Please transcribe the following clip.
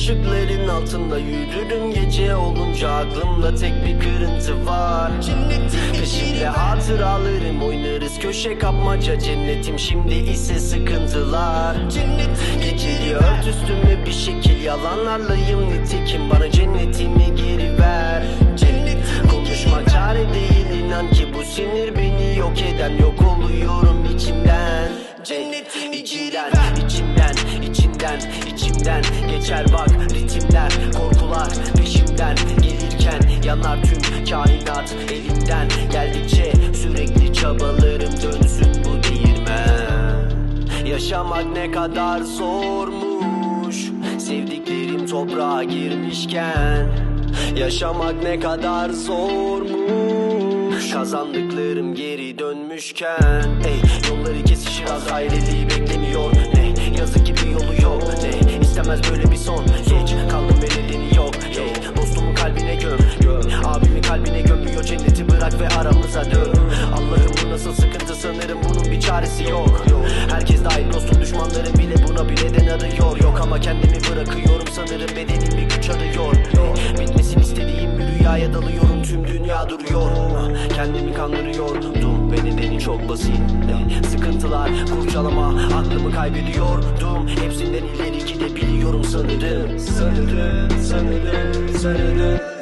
ışıkların altında yürürüm gece olunca. Aklımda tek bir kırıntı var. Peşimde hatıralarım, oynarız köşe kapmaca. Cennetim şimdi ise sıkıntılar. Geceli ört üstüme bir şekil, yalanlarlayım nitekim. Bana cennetimi geri ver. Konuşmak çare değil, inan ki bu sinir beni yok eden. Yok oluyorum içimden. İçimden geçer bak ritimler. Korkular peşimden gelirken yanar tüm kainat elimden. Geldikçe sürekli çabalarım dönsün bu değirmen. Yaşamak ne kadar zormuş, sevdiklerim toprağa girmişken. Yaşamak ne kadar zormuş, kazandıklarım geri dönmüşken. Yolları kesişir, Azrail'i beklemiyor. Yazık ki bir yolu yok. İstemez böyle bir son. Geç kaldım ve nedeni yok. Dostumun kalbine göm. Abimin kalbine gömüyor. Cenneti bırak ve aramıza dön. Allah'ım bu nasıl sıkıntı, sanırım bunun bir çaresi yok. Herkes dahil dostum, düşmanlarım bile buna bir neden arıyor. Yok ama kendimi bırakıyorum, sanırım bedenim bir güç arıyor. Bitmesini istediğim bir rüyaya dalıyorum, tüm dünya duruyor. Kendimi kandırıyordum ve nedeni çok basit. Sıkıntılar, kurcalama, aklımı kaybediyordum. Hepsinden ileri gidebiliyorum sanırım. Sanırım